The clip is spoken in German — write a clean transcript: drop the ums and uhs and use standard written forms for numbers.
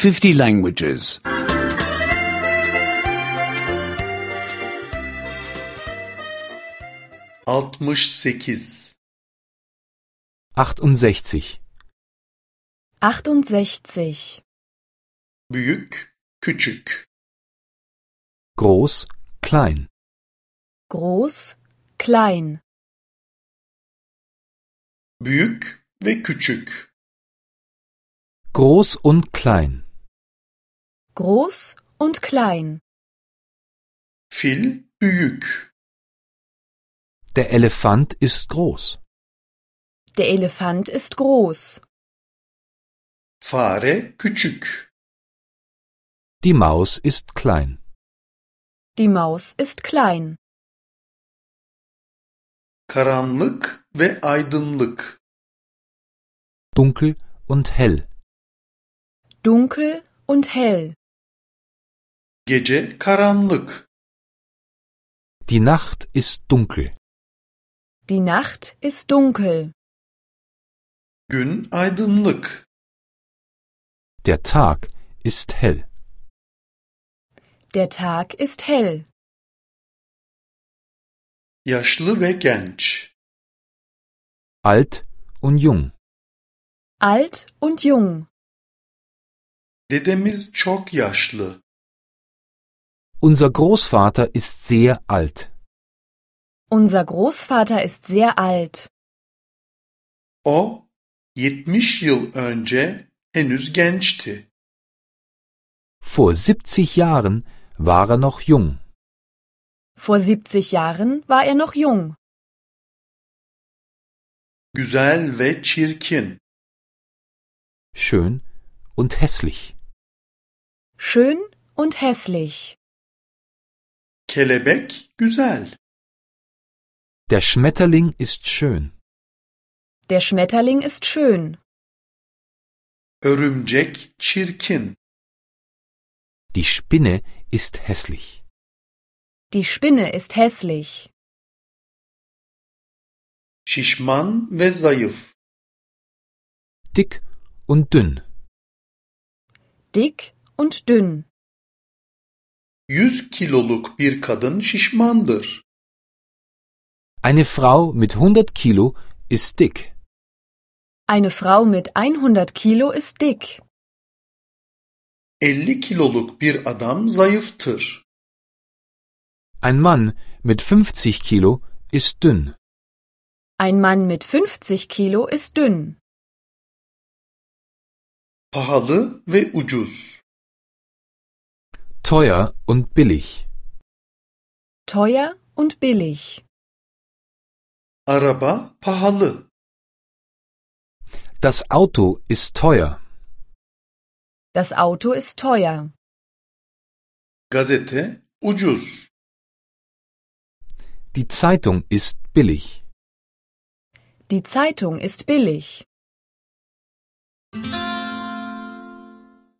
50 languages. 68 68. 68. Büyük, küçük. Groß, klein. Groß, klein. Büyük ve küçük. Groß und klein. Groß und klein. Fil büyük. Der Elefant ist groß. Der Elefant ist groß. Fare küçük. Die Maus ist klein. Die Maus ist klein. Karanlık ve aydınlık. Dunkel und hell. Dunkel und hell. Gece karanlık. Die Nacht ist dunkel. Die Nacht ist dunkel. Gün aydınlık. Der Tag ist hell. Der Tag ist hell. Yaşlı ve genç. Alt und jung. Alt und jung. Dedemiz çok yaşlı. Unser Großvater ist sehr alt. Unser Großvater ist sehr alt. O 70 yıl önce henüz gençti. Vor 70 Jahren war er noch jung. Vor 70 Jahren war er noch jung. Güzel ve çirkin. Schön und hässlich. Schön und hässlich. Kelebek güzel. Der Schmetterling ist schön. Der Schmetterling ist schön. Örümcek çirkin. Die Spinne ist hässlich. Die Spinne ist hässlich. Şişman ve zayıf. Dick und dünn. Dick und dünn. 100 kiloluk bir kadın şişmandır. Eine Frau mit 100 Kilo ist dick. Eine Frau mit 100 Kilo ist dick. 50 kiloluk bir adam zayıftır. Ein Mann mit 50 Kilo ist dünn. Ein Mann mit 50 Kilo ist dünn. Pahalı ve ucuz. Teuer und billig. Teuer und billig. Araba pahalı. Das Auto ist teuer. Das Auto ist teuer. Gazete ucuz. Die Zeitung ist billig. Die Zeitung ist billig.